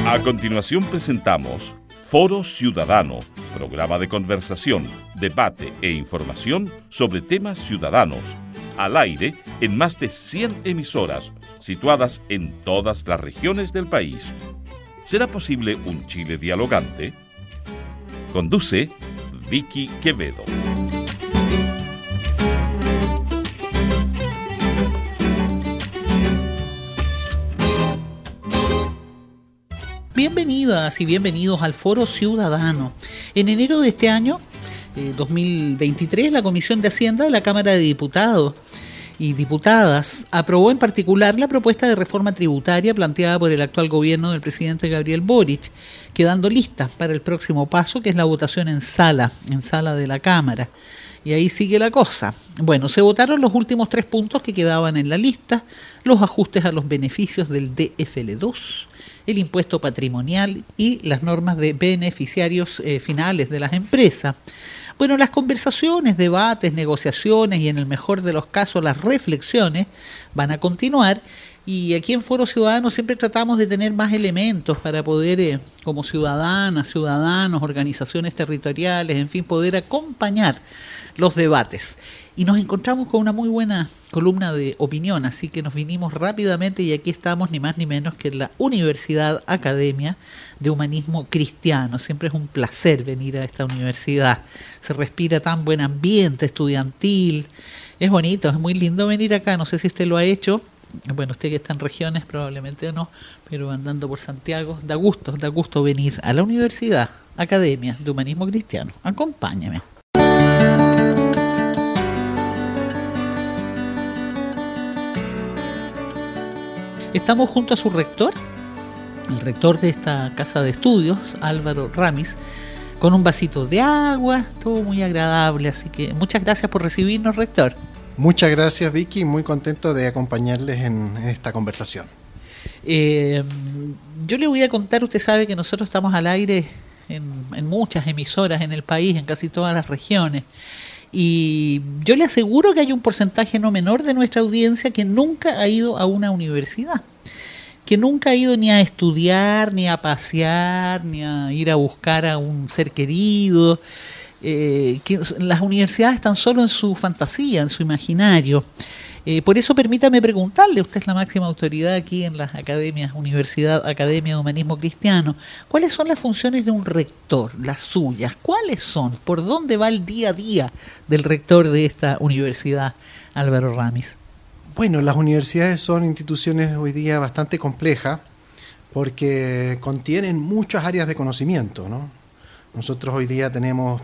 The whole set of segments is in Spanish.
A continuación presentamos Foro Ciudadano, programa de conversación, debate e información sobre temas ciudadanos, al aire en más de 100 emisoras situadas en todas las regiones del país. ¿Será posible un Chile dialogante? Conduce Vicky Quevedo. Bienvenidas y bienvenidos al Foro Ciudadano. En enero de este año, 2023, la Comisión de Hacienda de la Cámara de Diputados y Diputadas aprobó en particular la propuesta de reforma tributaria planteada por el actual gobierno del presidente Gabriel Boric, quedando lista para el próximo paso, que es la votación en sala de la Cámara. Y ahí sigue la cosa. Bueno, se votaron los últimos 3 puntos que quedaban en la lista: los ajustes a los beneficios del DFL2, el impuesto patrimonial y las normas de beneficiarios finales de las empresas. Bueno, las conversaciones, debates, negociaciones y en el mejor de los casos las reflexiones van a continuar. Y aquí en Foro Ciudadano siempre tratamos de tener más elementos para poder, como ciudadanas, ciudadanos, organizaciones territoriales, en fin, poder acompañar los debates. Y nos encontramos con una muy buena columna de opinión, así que nos vinimos rápidamente y aquí estamos ni más ni menos que en la Universidad Academia de Humanismo Cristiano. Siempre es un placer venir a esta universidad. Se respira tan buen ambiente estudiantil. Es bonito, es muy lindo venir acá. No sé si usted lo ha hecho. Bueno, usted que está en regiones probablemente no, pero andando por Santiago, da gusto venir a la Universidad Academia de Humanismo Cristiano. Acompáñeme. Estamos junto a su rector, el rector de esta casa de estudios, Álvaro Ramis, con un vasito de agua, todo muy agradable, así que muchas gracias por recibirnos, rector. Muchas gracias, Vicky, muy contento de acompañarles en esta conversación. Yo le voy a contar, usted sabe que nosotros estamos al aire en muchas emisoras en el país, en casi todas las regiones, y yo le aseguro que hay un porcentaje no menor de nuestra audiencia que nunca ha ido a una universidad, que nunca ha ido ni a estudiar, ni a pasear, ni a ir a buscar a un ser querido. Que las universidades están solo en su fantasía, en su imaginario. Por eso permítame preguntarle, usted es la máxima autoridad aquí en las academias, Universidad Academia de Humanismo Cristiano, ¿cuáles son las funciones de un rector, las suyas? ¿Cuáles son? ¿Por dónde va el día a día del rector de esta universidad, Álvaro Ramis? Bueno, las universidades son instituciones hoy día bastante complejas porque contienen muchas áreas de conocimiento, ¿no? Nosotros hoy día tenemos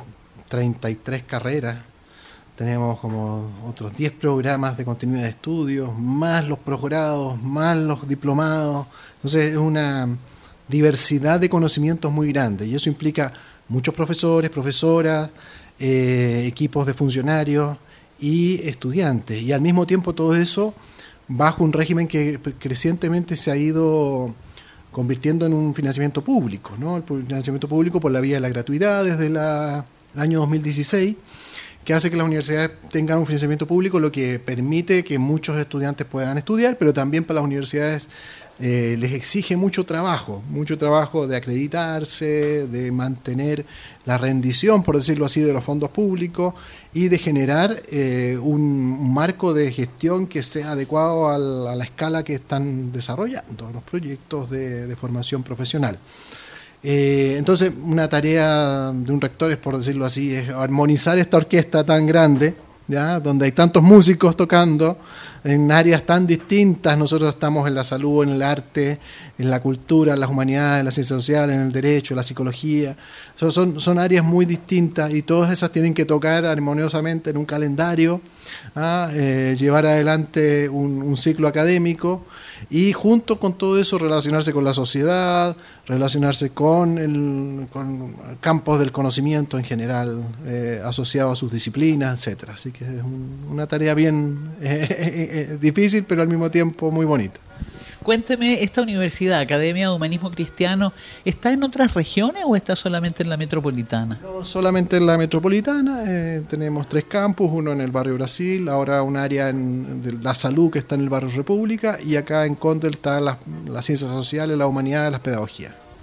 33 carreras, tenemos como otros 10 programas de continuidad de estudios, más los posgrados, más los diplomados. Entonces es una diversidad de conocimientos muy grande y eso implica muchos profesores, profesoras, equipos de funcionarios y estudiantes. Y al mismo tiempo todo eso bajo un régimen que crecientemente se ha ido convirtiendo en un financiamiento público, ¿no? El financiamiento público por la vía de la gratuidad desde el año 2016, que hace que las universidades tengan un financiamiento público, lo que permite que muchos estudiantes puedan estudiar, pero también para las universidades les exige mucho trabajo de acreditarse, de mantener la rendición, por decirlo así, de los fondos públicos y de generar un marco de gestión que sea adecuado a la escala que están desarrollando los proyectos de formación profesional. Entonces, una tarea de un rector es, por decirlo así, es armonizar esta orquesta tan grande, ¿ya? Donde hay tantos músicos tocando en áreas tan distintas. Nosotros estamos en la salud, en el arte, en la cultura, en las humanidades, en las ciencias sociales, en el derecho, en la psicología. Son áreas muy distintas y todas esas tienen que tocar armoniosamente en un calendario, llevar adelante un ciclo académico y junto con todo eso relacionarse con la sociedad, relacionarse con campos del conocimiento en general, asociados a sus disciplinas, etcétera. Así que es una tarea bien difícil, pero al mismo tiempo muy bonita. Cuénteme, ¿esta universidad, Academia de Humanismo Cristiano, está en otras regiones o está solamente en la metropolitana? No, solamente en la metropolitana. Tenemos 3 campus, uno en el barrio Brasil, ahora un área de la salud que está en el barrio República, y acá en Condel están las ciencias sociales, la humanidad y las pedagogías.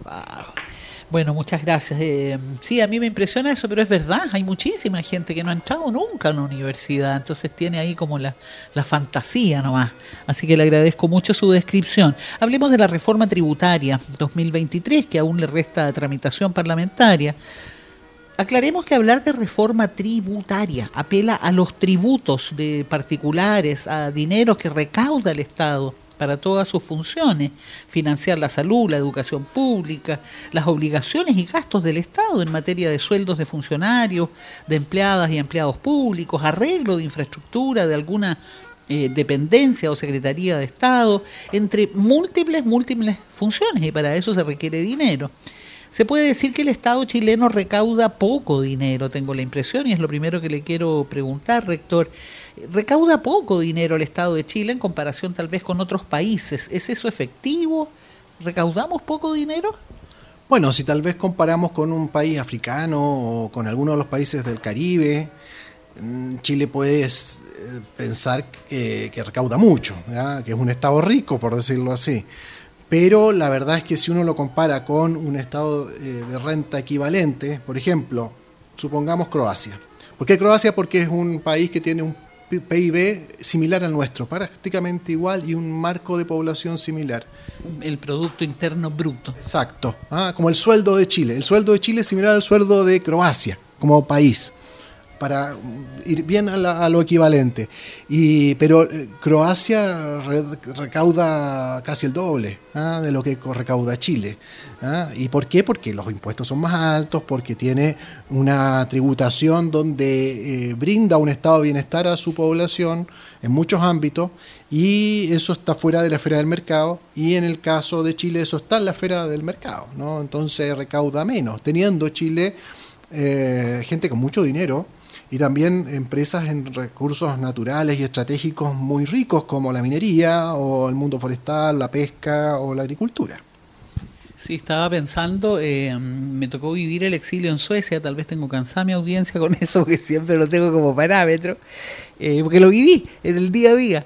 Wow. Bueno, muchas gracias. Sí, a mí me impresiona eso, pero es verdad, hay muchísima gente que no ha entrado nunca a una universidad, entonces tiene ahí como la fantasía nomás. Así que le agradezco mucho su descripción. Hablemos de la reforma tributaria 2023, que aún le resta tramitación parlamentaria. Aclaremos que hablar de reforma tributaria apela a los tributos de particulares, a dinero que recauda el Estado para todas sus funciones, financiar la salud, la educación pública, las obligaciones y gastos del Estado en materia de sueldos de funcionarios, de empleadas y empleados públicos, arreglo de infraestructura de alguna dependencia o secretaría de Estado, entre múltiples funciones, y para eso se requiere dinero. Se puede decir que el Estado chileno recauda poco dinero, tengo la impresión, y es lo primero que le quiero preguntar, rector. ¿Recauda poco dinero el Estado de Chile en comparación tal vez con otros países? ¿Es eso efectivo? ¿Recaudamos poco dinero? Bueno, si tal vez comparamos con un país africano o con alguno de los países del Caribe, Chile puede pensar que recauda mucho, ¿ya? Que es un Estado rico, por decirlo así. Pero la verdad es que si uno lo compara con un estado de renta equivalente, por ejemplo, supongamos Croacia. ¿Por qué Croacia? Porque es un país que tiene un PIB similar al nuestro, prácticamente igual, y un marco de población similar. El Producto Interno Bruto. Exacto, como el sueldo de Chile. El sueldo de Chile es similar al sueldo de Croacia como país, para ir bien a lo equivalente. Pero Croacia recauda casi el doble de lo que recauda Chile. ¿Y por qué? Porque los impuestos son más altos, porque tiene una tributación donde brinda un estado de bienestar a su población en muchos ámbitos, y eso está fuera de la esfera del mercado, y en el caso de Chile eso está en la esfera del mercado, ¿no? Entonces recauda menos, teniendo Chile gente con mucho dinero, y también empresas en recursos naturales y estratégicos muy ricos, como la minería o el mundo forestal, la pesca o la agricultura. Sí, estaba pensando, me tocó vivir el exilio en Suecia, tal vez tengo cansada mi audiencia con eso, que siempre lo tengo como parámetro, porque lo viví en el día a día.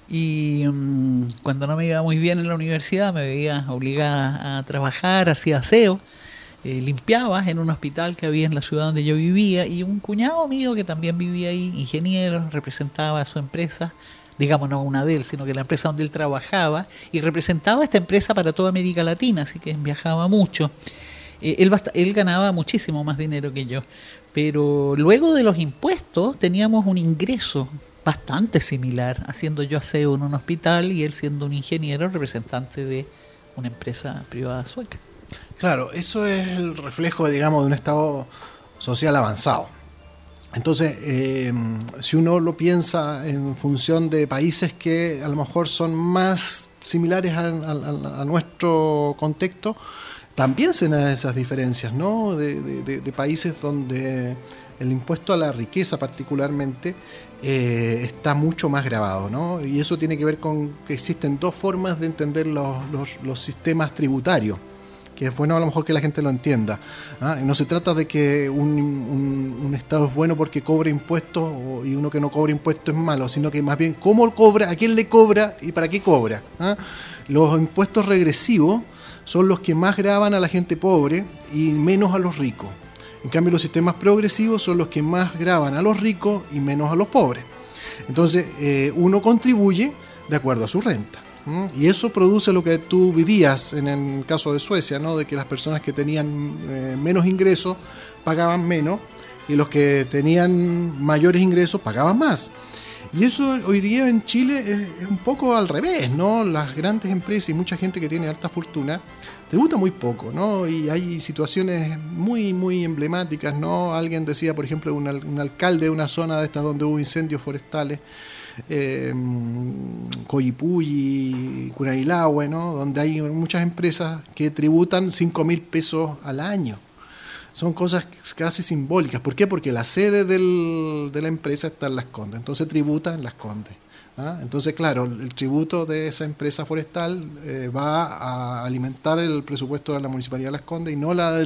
Y cuando no me iba muy bien en la universidad, me veía obligada a trabajar, hacía aseo. Limpiaba en un hospital que había en la ciudad donde yo vivía, y un cuñado mío que también vivía ahí, ingeniero, representaba a su empresa, digamos no una de él, sino que la empresa donde él trabajaba, y representaba esta empresa para toda América Latina, así que viajaba mucho. Él ganaba muchísimo más dinero que yo, pero luego de los impuestos teníamos un ingreso bastante similar, haciendo yo aseo en un hospital y él siendo un ingeniero representante de una empresa privada sueca. Claro, eso es el reflejo, digamos, de un estado social avanzado. Entonces, si uno lo piensa en función de países que a lo mejor son más similares a nuestro contexto, también se dan esas diferencias, ¿no? De países donde el impuesto a la riqueza particularmente está mucho más grabado, ¿no? Y eso tiene que ver con que existen dos formas de entender los sistemas tributarios, que es bueno a lo mejor que la gente lo entienda. No se trata de que un Estado es bueno porque cobra impuestos y uno que no cobra impuestos es malo, sino que más bien cómo cobra, a quién le cobra y para qué cobra. Los impuestos regresivos son los que más gravan a la gente pobre y menos a los ricos. En cambio, los sistemas progresivos son los que más gravan a los ricos y menos a los pobres. Entonces, uno contribuye de acuerdo a su renta. Y eso produce lo que tú vivías en el caso de Suecia, ¿no? De que las personas que tenían menos ingresos pagaban menos y los que tenían mayores ingresos pagaban más. Y eso hoy día en Chile es un poco al revés, ¿no? Las grandes empresas y mucha gente que tiene alta fortuna tributa muy poco, ¿no? Y hay situaciones muy, muy emblemáticas, ¿no? Alguien decía, por ejemplo, un alcalde de una zona de estas donde hubo incendios forestales, Coyipulli, Curanilahue, ¿no? Donde hay muchas empresas que tributan 5.000 pesos al año. Son cosas casi simbólicas. ¿Por qué? Porque la sede de la empresa está en Las Condes, entonces tributa en Las Condes. Entonces, claro, el tributo de esa empresa forestal va a alimentar el presupuesto de la Municipalidad de Las Condes y no de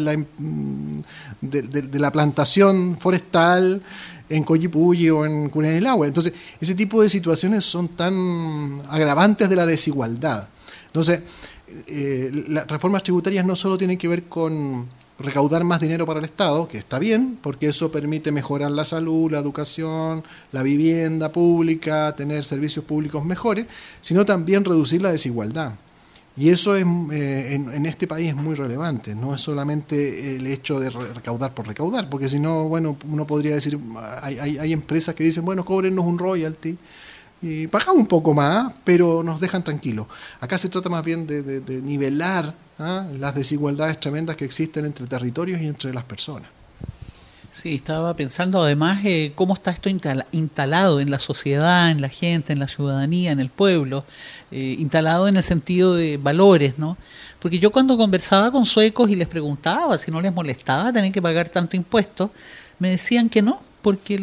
la plantación forestal en Coyipulli o en Curanilahue. Entonces, ese tipo de situaciones son tan agravantes de la desigualdad. Entonces, las reformas tributarias no solo tienen que ver con recaudar más dinero para el Estado, que está bien, porque eso permite mejorar la salud, la educación, la vivienda pública, tener servicios públicos mejores, sino también reducir la desigualdad. Y eso es, en este país es muy relevante, no es solamente el hecho de recaudar por recaudar, porque si no, bueno, uno podría decir, hay empresas que dicen, bueno, cóbrennos un royalty, y pagamos un poco más, pero nos dejan tranquilos. Acá se trata más bien de nivelar las desigualdades tremendas que existen entre territorios y entre las personas. Sí, estaba pensando además cómo está esto instalado en la sociedad, en la gente, en la ciudadanía, en el pueblo, instalado en el sentido de valores, ¿no? Porque yo cuando conversaba con suecos y les preguntaba si no les molestaba tener que pagar tanto impuesto, me decían que no, porque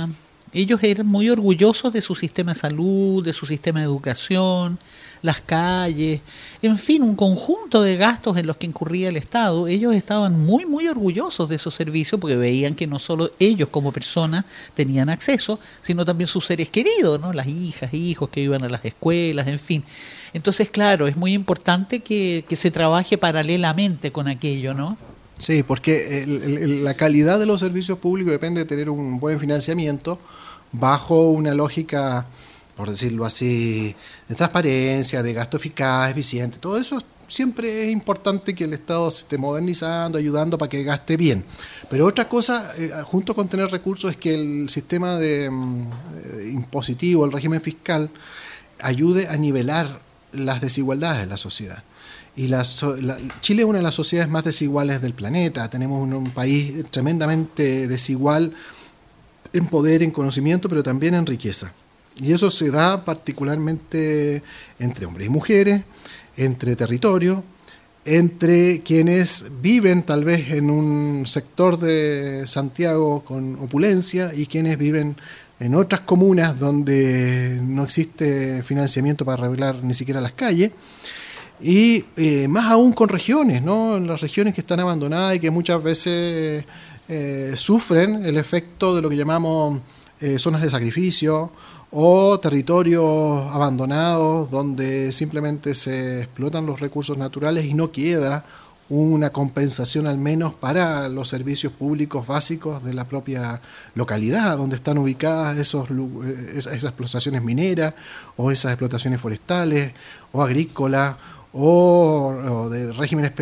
ellos eran muy orgullosos de su sistema de salud, de su sistema de educación, las calles, en fin, un conjunto de gastos en los que incurría el Estado. Ellos estaban muy, muy orgullosos de esos servicios porque veían que no solo ellos como personas tenían acceso, sino también sus seres queridos, ¿no? Las hijas, hijos que iban a las escuelas, en fin. Entonces, claro, es muy importante que se trabaje paralelamente con aquello, ¿no? Sí, porque la calidad de los servicios públicos depende de tener un buen financiamiento bajo una lógica, por decirlo así, de transparencia, de gasto eficaz, eficiente. Todo eso siempre es importante que el Estado se esté modernizando, ayudando para que gaste bien. Pero otra cosa, junto con tener recursos, es que el sistema impositivo, el régimen fiscal, ayude a nivelar las desigualdades de la sociedad. Y Chile es una de las sociedades más desiguales del planeta. Tenemos un país tremendamente desigual en poder, en conocimiento, pero también en riqueza. Y eso se da particularmente entre hombres y mujeres, entre territorios, entre quienes viven tal vez en un sector de Santiago con opulencia y quienes viven en otras comunas donde no existe financiamiento para arreglar ni siquiera las calles. Y más aún con regiones, ¿no? En las regiones que están abandonadas y que muchas veces sufren el efecto de lo que llamamos zonas de sacrificio o territorios abandonados donde simplemente se explotan los recursos naturales y no queda una compensación al menos para los servicios públicos básicos de la propia localidad donde están ubicadas esas explotaciones mineras o esas explotaciones forestales o agrícolas o de regímenes,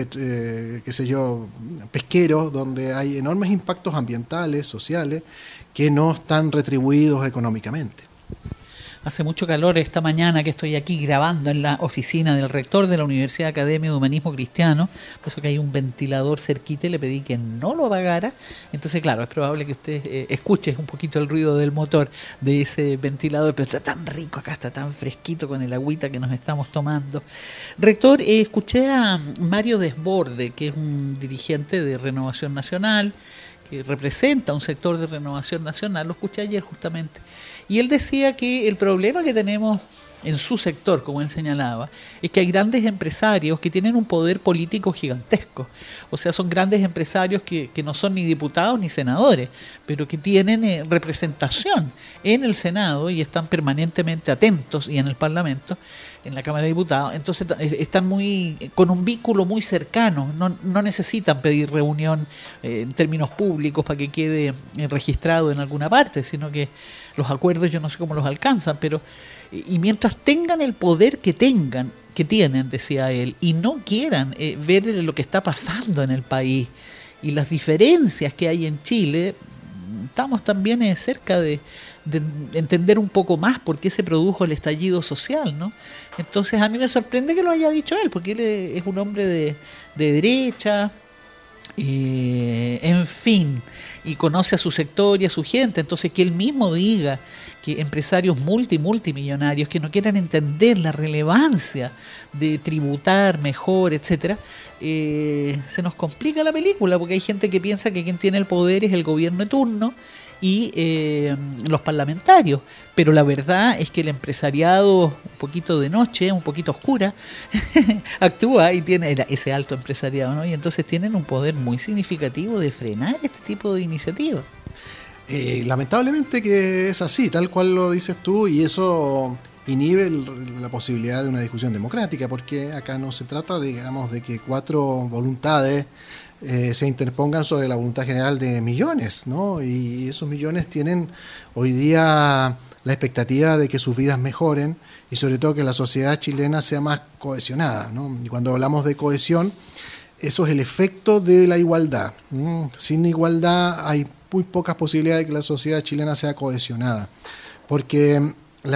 pesqueros, donde hay enormes impactos ambientales, sociales, que no están retribuidos económicamente. Hace mucho calor esta mañana que estoy aquí grabando en la oficina del rector de la Universidad Academia de Humanismo Cristiano, por eso que hay un ventilador cerquita y le pedí que no lo apagara. Entonces, claro, es probable que usted escuche un poquito el ruido del motor de ese ventilador, pero está tan rico acá, está tan fresquito con el agüita que nos estamos tomando. Rector, escuché a Mario Desborde, que es un dirigente de Renovación Nacional, que representa un sector de Renovación Nacional, lo escuché ayer justamente, y él decía que el problema que tenemos en su sector, como él señalaba, es que hay grandes empresarios que tienen un poder político gigantesco. O sea, son grandes empresarios que no son ni diputados ni senadores, pero que tienen representación en el Senado y están permanentemente atentos, y en el Parlamento, en la Cámara de Diputados. Entonces están con un vínculo muy cercano, no necesitan pedir reunión en términos públicos para que quede registrado en alguna parte, sino que los acuerdos yo no sé cómo los alcanzan, pero y mientras tengan el poder que tienen, decía él, y no quieran ver lo que está pasando en el país y las diferencias que hay en Chile, estamos también cerca de entender un poco más por qué se produjo el estallido social, ¿no? Entonces a mí me sorprende que lo haya dicho él, porque él es un hombre de derecha, en fin, y conoce a su sector y a su gente. Entonces que él mismo diga que empresarios multimillonarios que no quieran entender la relevancia de tributar mejor, etcétera, se nos complica la película, porque hay gente que piensa que quien tiene el poder es el gobierno de turno y los parlamentarios, pero la verdad es que el empresariado un poquito de noche, un poquito oscura, actúa y tiene ese alto empresariado, ¿no? Y entonces tienen un poder muy significativo de frenar este tipo de iniciativas. Lamentablemente que es así, tal cual lo dices tú, y eso inhibe la posibilidad de una discusión democrática, porque acá no se trata, digamos, de que 4 voluntades se interpongan sobre la voluntad general de millones, ¿no? Y esos millones tienen hoy día la expectativa de que sus vidas mejoren y sobre todo que la sociedad chilena sea más cohesionada, ¿no? Y cuando hablamos de cohesión, eso es el efecto de la igualdad. Sin igualdad hay muy pocas posibilidades de que la sociedad chilena sea cohesionada, porque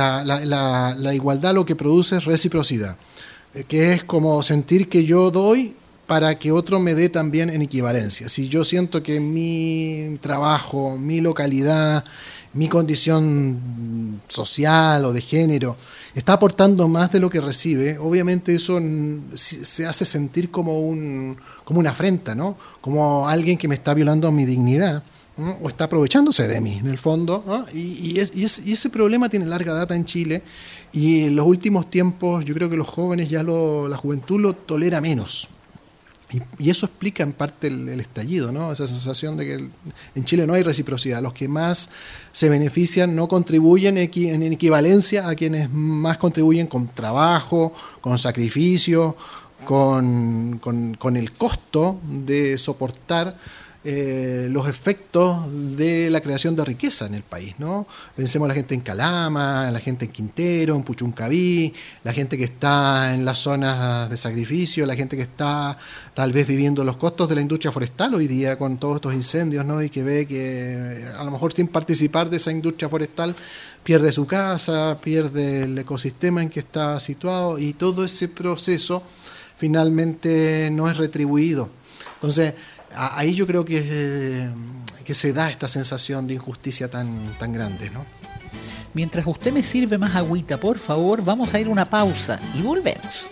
la igualdad lo que produce es reciprocidad, que es como sentir que yo doy para que otro me dé también en equivalencia. Si yo siento que mi trabajo, mi localidad, mi condición social o de género está aportando más de lo que recibe, obviamente eso se hace sentir como una afrenta, ¿no? Como alguien que me está violando mi dignidad, ¿no? O está aprovechándose de mí, en el fondo, ¿no? Y ese problema tiene larga data en Chile, y en los últimos tiempos yo creo que los jóvenes, la juventud lo tolera menos. Y eso explica en parte el estallido, ¿no? Esa sensación de que en Chile no hay reciprocidad. Los que más se benefician no contribuyen en equivalencia a quienes más contribuyen con trabajo, con sacrificio, con el costo de soportar los efectos de la creación de riqueza en el país, ¿no? Pensemos en la gente en Calama, la gente en Quintero, en Puchuncaví, la gente que está en las zonas de sacrificio, la gente que está tal vez viviendo los costos de la industria forestal hoy día con todos estos incendios, ¿no? Y que ve que a lo mejor sin participar de esa industria forestal pierde su casa, pierde el ecosistema en que está situado, y todo ese proceso finalmente no es retribuido. Entonces, ahí yo creo que se da esta sensación de injusticia tan grande, ¿no? Mientras usted me sirve más agüita, por favor, vamos a ir a una pausa y volvemos.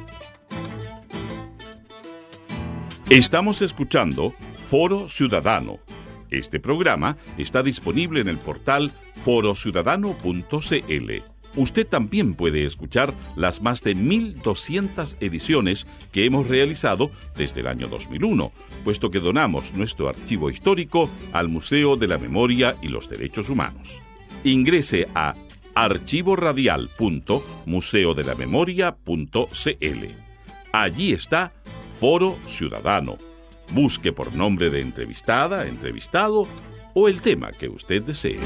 Estamos escuchando Foro Ciudadano. Este programa está disponible en el portal forociudadano.cl. Usted también puede escuchar las más de 1.200 ediciones que hemos realizado desde el año 2001, puesto que donamos nuestro archivo histórico al Museo de la Memoria y los Derechos Humanos. Ingrese a archivoradial.museodelamemoria.cl. Allí está Foro Ciudadano. Busque por nombre de entrevistada, entrevistado o el tema que usted desee.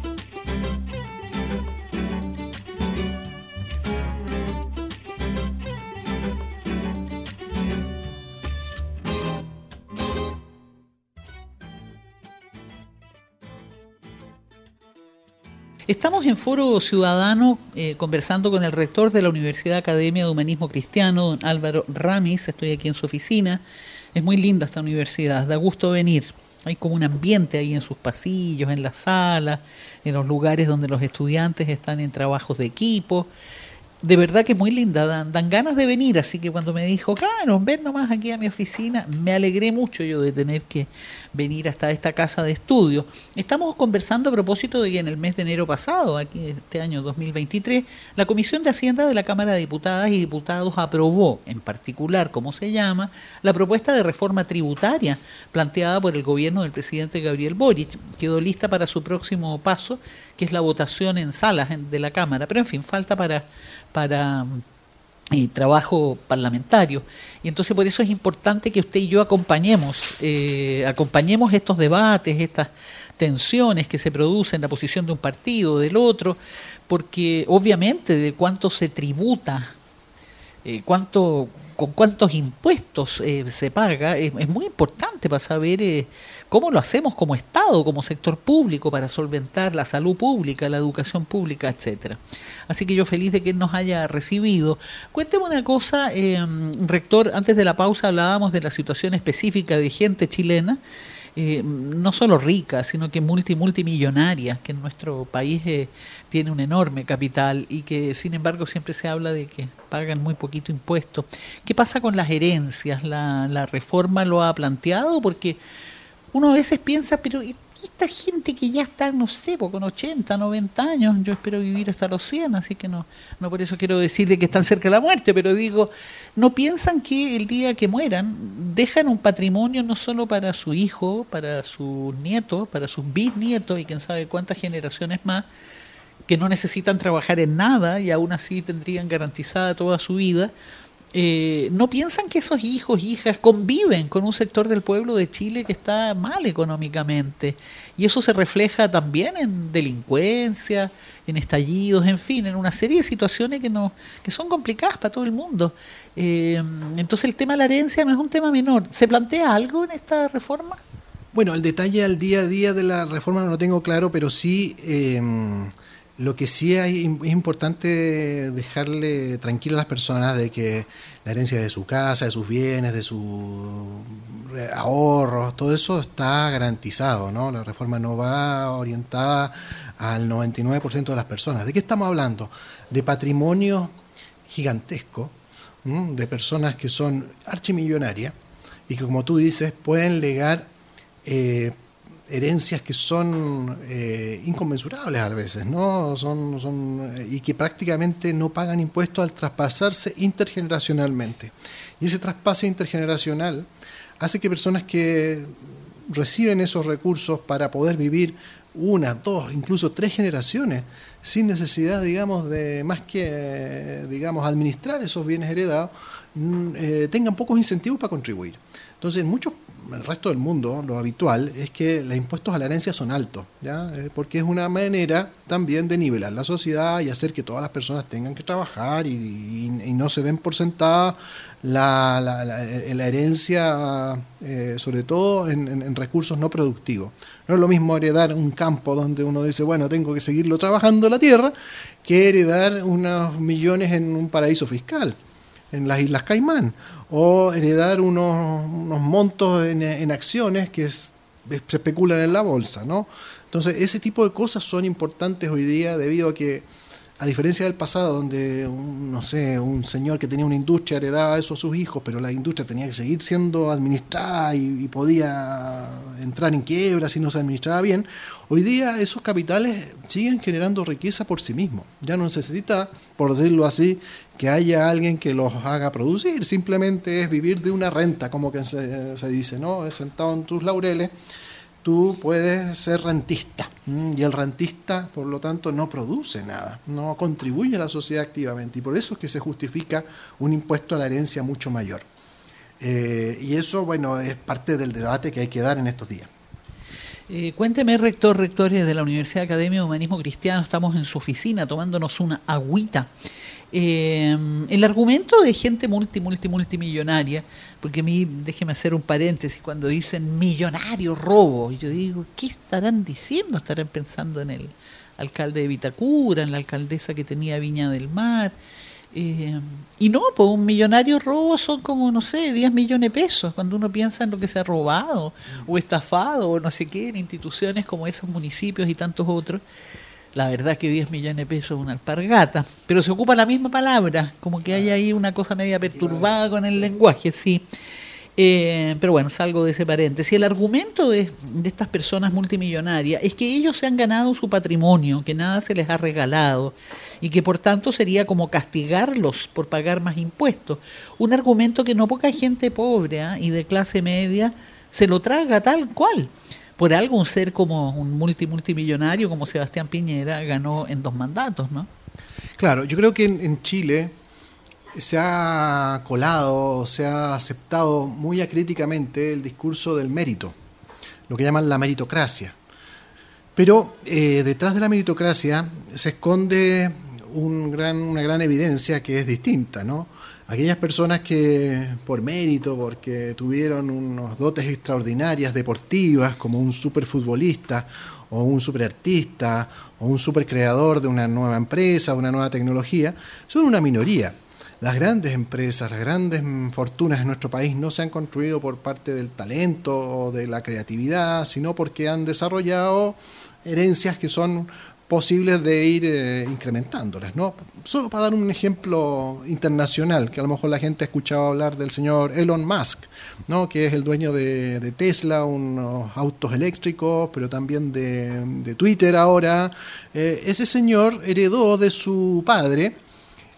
Estamos en Foro Ciudadano conversando con el rector de la Universidad Academia de Humanismo Cristiano, don Álvaro Ramis. Estoy aquí en su oficina. Es muy linda esta universidad, da gusto venir. Hay como un ambiente ahí en sus pasillos, en la sala, en los lugares donde los estudiantes están en trabajos de equipo. De verdad que es muy linda, dan ganas de venir, así que cuando me dijo, claro, ven nomás aquí a mi oficina, me alegré mucho yo de tener que venir hasta esta casa de estudio. Estamos conversando a propósito de que en el mes de enero pasado, aquí este año 2023, la Comisión de Hacienda de la Cámara de Diputadas y Diputados aprobó, en particular, como se llama, la propuesta de reforma tributaria planteada por el gobierno del presidente Gabriel Boric. Quedó lista para su próximo paso, que es la votación en salas de la Cámara, pero en fin, falta para trabajo parlamentario, y entonces por eso es importante que usted y yo acompañemos estos debates, estas tensiones que se producen, la posición de un partido, del otro, porque obviamente de cuánto se tributa, con cuántos impuestos se paga, es muy importante para saber cómo lo hacemos como Estado, como sector público, para solventar la salud pública, la educación pública, etcétera. Así que yo feliz de que él nos haya recibido. Cuénteme una cosa, rector, antes de la pausa hablábamos de la situación específica de gente chilena, no solo rica, sino que multimillonaria, que en nuestro país tiene un enorme capital y que sin embargo siempre se habla de que pagan muy poquito impuesto. ¿Qué pasa con las herencias? ¿La reforma lo ha planteado? Porque uno a veces piensa, pero esta gente que ya está, no sé, con 80, 90 años, yo espero vivir hasta los 100, así que no por eso quiero decir de que están cerca de la muerte, pero digo, ¿no piensan que el día que mueran dejan un patrimonio no solo para su hijo, para sus nietos, para sus bisnietos y quién sabe cuántas generaciones más, que no necesitan trabajar en nada y aún así tendrían garantizada toda su vida, no piensan que esos hijos, hijas conviven con un sector del pueblo de Chile que está mal económicamente, y eso se refleja también en delincuencia, en estallidos, en fin, en una serie de situaciones que son complicadas para todo el mundo. Entonces el tema de la herencia no es un tema menor. ¿Se plantea algo en esta reforma? Bueno, el detalle al día a día de la reforma no lo tengo claro, pero sí, lo que sí es importante dejarle tranquilo a las personas de que la herencia de su casa, de sus bienes, de sus ahorros, todo eso está garantizado, ¿no? La reforma no va orientada al 99% de las personas. ¿De qué estamos hablando? De patrimonio gigantesco, de personas que son archimillonarias y que, como tú dices, pueden legar herencias que son inconmensurables a veces, ¿no? Y que prácticamente no pagan impuestos al traspasarse intergeneracionalmente. Y ese traspase intergeneracional hace que personas que reciben esos recursos para poder vivir 1, 2, incluso 3 generaciones sin necesidad, digamos, de más que, digamos, administrar esos bienes heredados, tengan pocos incentivos para contribuir. Entonces, el resto del mundo, lo habitual es que los impuestos a la herencia son altos, ¿ya? Porque es una manera también de nivelar la sociedad y hacer que todas las personas tengan que trabajar y no se den por sentada la herencia, sobre todo en recursos no productivos. No es lo mismo heredar un campo donde uno dice, bueno, tengo que seguirlo trabajando la tierra, que heredar unos millones en un paraíso fiscal, en las Islas Caimán, o heredar unos montos en acciones que se especulan en la bolsa, ¿no? Entonces, ese tipo de cosas son importantes hoy día debido a que, a diferencia del pasado, donde, un señor que tenía una industria heredaba eso a sus hijos, pero la industria tenía que seguir siendo administrada y podía entrar en quiebra si no se administraba bien, hoy día esos capitales siguen generando riqueza por sí mismos. Ya no necesita, por decirlo así, que haya alguien que los haga producir, simplemente es vivir de una renta, como que se dice, ¿no? Es sentado en tus laureles, tú puedes ser rentista, y el rentista, por lo tanto, no produce nada, no contribuye a la sociedad activamente, y por eso es que se justifica un impuesto a la herencia mucho mayor. Y eso, bueno, es parte del debate que hay que dar en estos días. Cuénteme, rectores de la Universidad Academia de Humanismo Cristiano, estamos en su oficina tomándonos una agüita. El argumento de gente multimillonaria, porque a mí, déjeme hacer un paréntesis, cuando dicen millonario robo, yo digo, ¿qué estarán diciendo? ¿Estarán pensando en el alcalde de Vitacura, en la alcaldesa que tenía Viña del Mar? Y no, pues un millonario robo son como, 10 millones de pesos, cuando uno piensa en lo que se ha robado o estafado o no sé qué en instituciones como esos municipios y tantos otros. La verdad que 10 millones de pesos es una alpargata, pero se ocupa la misma palabra, como que hay ahí una cosa media perturbada con el lenguaje, sí. Pero bueno, salgo de ese paréntesis. El argumento de estas personas multimillonarias es que ellos se han ganado su patrimonio, que nada se les ha regalado y que por tanto sería como castigarlos por pagar más impuestos. Un argumento que no poca gente pobre y de clase media se lo traga tal cual. Por algo un ser como un multimillonario como Sebastián Piñera ganó en 2 mandatos, ¿no? Claro, yo creo que en Chile se ha colado, se ha aceptado muy acríticamente el discurso del mérito, lo que llaman la meritocracia. Pero detrás de la meritocracia se esconde una gran evidencia que es distinta, ¿no? Aquellas personas que por mérito, porque tuvieron unos dotes extraordinarias deportivas, como un superfutbolista o un superartista o un supercreador de una nueva empresa, una nueva tecnología, son una minoría. Las grandes empresas, las grandes fortunas en nuestro país no se han construido por parte del talento o de la creatividad, sino porque han desarrollado herencias que son posibles de ir incrementándolas, ¿no? Solo para dar un ejemplo internacional, que a lo mejor la gente ha escuchado hablar del señor Elon Musk, ¿no? Que es el dueño de Tesla, unos autos eléctricos, pero también de Twitter ahora. Ese señor heredó de su padre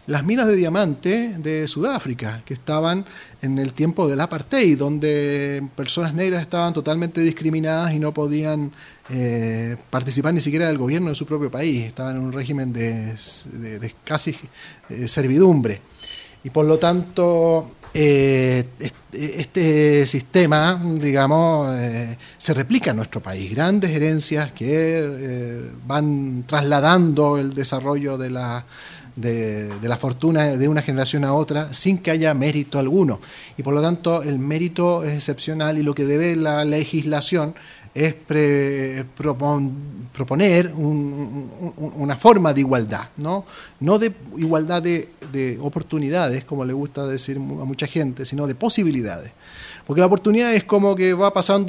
las minas de diamante de Sudáfrica, que estaban en el tiempo del apartheid, donde personas negras estaban totalmente discriminadas y no podían participar ni siquiera del gobierno de su propio país, estaban en un régimen de casi servidumbre. Y por lo tanto, este sistema, digamos, se replica en nuestro país. Grandes herencias que van trasladando el desarrollo de la fortuna de una generación a otra sin que haya mérito alguno. Y por lo tanto, el mérito es excepcional, y lo que debe la legislación es proponer una forma de igualdad, no de igualdad de oportunidades, como le gusta decir a mucha gente, sino de posibilidades. Porque la oportunidad es como que va pasando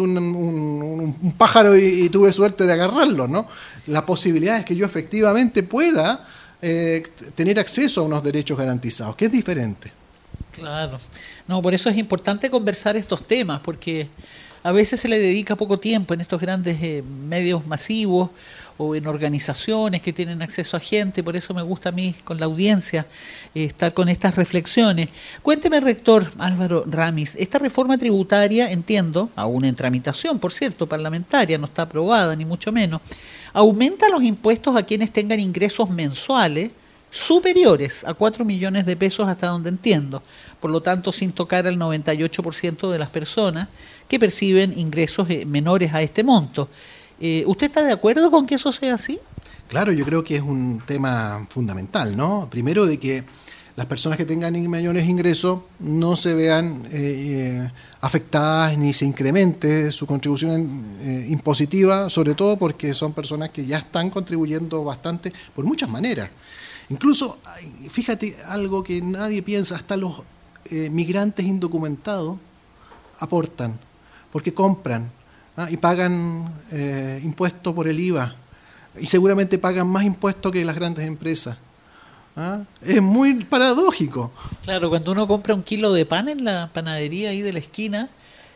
un pájaro y tuve suerte de agarrarlo, ¿no? La posibilidad es que yo efectivamente pueda tener acceso a unos derechos garantizados, que es diferente. Claro. No, por eso es importante conversar estos temas, porque a veces se le dedica poco tiempo en estos grandes medios masivos o en organizaciones que tienen acceso a gente. Por eso me gusta a mí, con la audiencia, estar con estas reflexiones. Cuénteme, rector Álvaro Ramis, esta reforma tributaria, entiendo, aún en tramitación, por cierto, parlamentaria, no está aprobada, ni mucho menos, aumenta los impuestos a quienes tengan ingresos mensuales superiores a 4 millones de pesos, hasta donde entiendo, por lo tanto sin tocar al 98% de las personas que perciben ingresos menores a este monto. ¿Usted está de acuerdo con que eso sea así? Claro, yo creo que es un tema fundamental, ¿no? Primero, de que las personas que tengan mayores ingresos no se vean afectadas ni se incremente su contribución impositiva, sobre todo porque son personas que ya están contribuyendo bastante por muchas maneras. Incluso, fíjate, algo que nadie piensa, hasta los migrantes indocumentados aportan, porque compran y pagan impuestos por el IVA, y seguramente pagan más impuestos que las grandes empresas. Es muy paradójico. Claro, cuando uno compra un kilo de pan en la panadería ahí de la esquina,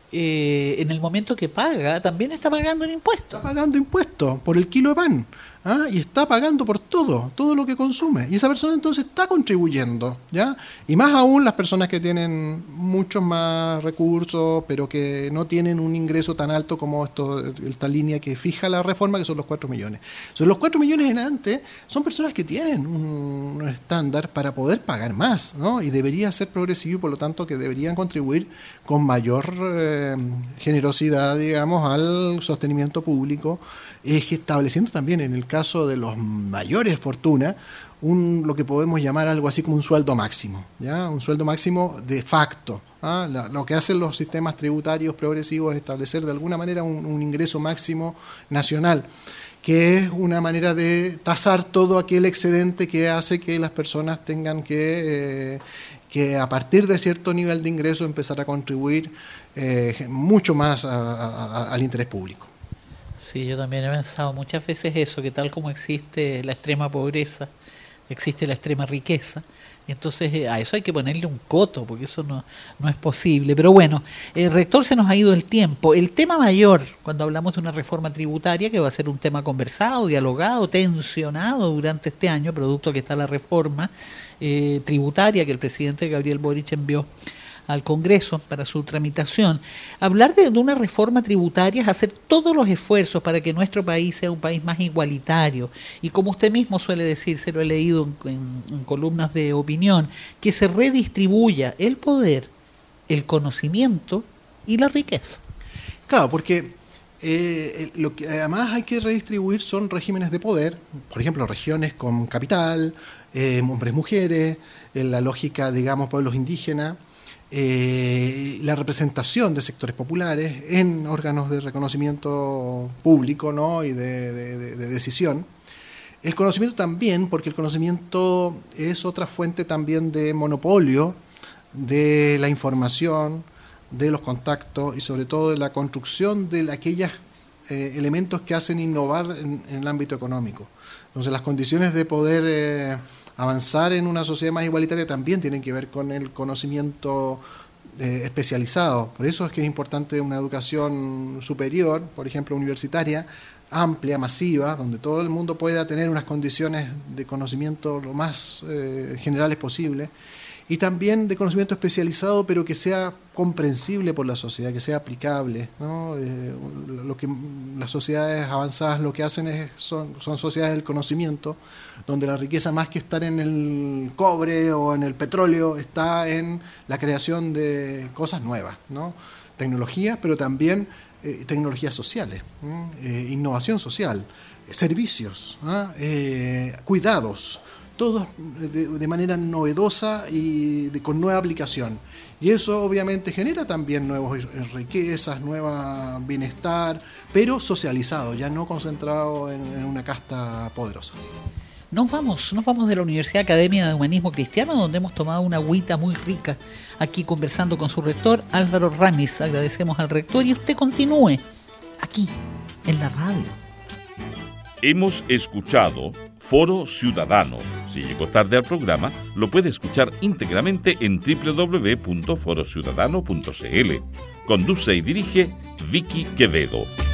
en el momento que paga, también está pagando un impuesto. Está pagando impuestos por el kilo de pan, y está pagando por todo lo que consume. Y esa persona entonces está contribuyendo, ¿ya? Y más aún las personas que tienen muchos más recursos, pero que no tienen un ingreso tan alto como esta línea que fija la reforma, que son los 4 millones. Son los 4 millones en antes, son personas que tienen un estándar para poder pagar más, ¿no? Y debería ser progresivo, y por lo tanto que deberían contribuir con mayor generosidad, digamos, al sostenimiento público, estableciendo también, en el caso de los mayores fortunas, lo que podemos llamar algo así como un sueldo máximo, ¿ya? Un sueldo máximo de facto. Lo que hacen los sistemas tributarios progresivos es establecer de alguna manera un ingreso máximo nacional, que es una manera de tasar todo aquel excedente que hace que las personas tengan que a partir de cierto nivel de ingreso empezar a contribuir mucho más al interés público. Sí, yo también he pensado muchas veces eso, que tal como existe la extrema pobreza, existe la extrema riqueza. Entonces a eso hay que ponerle un coto, porque eso no es posible. Pero bueno, rector, se nos ha ido el tiempo. El tema mayor, cuando hablamos de una reforma tributaria, que va a ser un tema conversado, dialogado, tensionado durante este año, producto que está la reforma tributaria que el presidente Gabriel Boric envió al Congreso para su tramitación. Hablar de una reforma tributaria es hacer todos los esfuerzos para que nuestro país sea un país más igualitario, y como usted mismo suele decir, se lo he leído en columnas de opinión, que se redistribuya el poder, el conocimiento y la riqueza. Claro, porque lo que además hay que redistribuir son regímenes de poder, por ejemplo, regiones con capital, hombres, mujeres, en la lógica, digamos, pueblos indígenas, la representación de sectores populares en órganos de reconocimiento público, ¿no? Y de decisión. El conocimiento también, porque el conocimiento es otra fuente también de monopolio de la información, de los contactos y sobre todo de la construcción de aquellos elementos que hacen innovar en el ámbito económico. Entonces las condiciones de poder avanzar en una sociedad más igualitaria también tienen que ver con el conocimiento especializado. Por eso es que es importante una educación superior, por ejemplo universitaria, amplia, masiva, donde todo el mundo pueda tener unas condiciones de conocimiento lo más generales posible, y también de conocimiento especializado, pero que sea comprensible por la sociedad, que sea aplicable, ¿no? Lo que las sociedades avanzadas lo que hacen son sociedades del conocimiento, donde la riqueza, más que estar en el cobre o en el petróleo, está en la creación de cosas nuevas, ¿no? Tecnologías, pero también tecnologías sociales, innovación social, servicios, cuidados, todos de manera novedosa y con nueva aplicación. Y eso obviamente genera también nuevas riquezas, nuevo bienestar, pero socializado, ya no concentrado en una casta poderosa. Nos vamos de la Universidad Academia de Humanismo Cristiano, donde hemos tomado una agüita muy rica, aquí conversando con su rector, Álvaro Ramis. Agradecemos al rector y usted continúe aquí, en la radio. Hemos escuchado Foro Ciudadano. Si llegó tarde al programa, lo puede escuchar íntegramente en www.forociudadano.cl. Conduce y dirige Vicky Quevedo.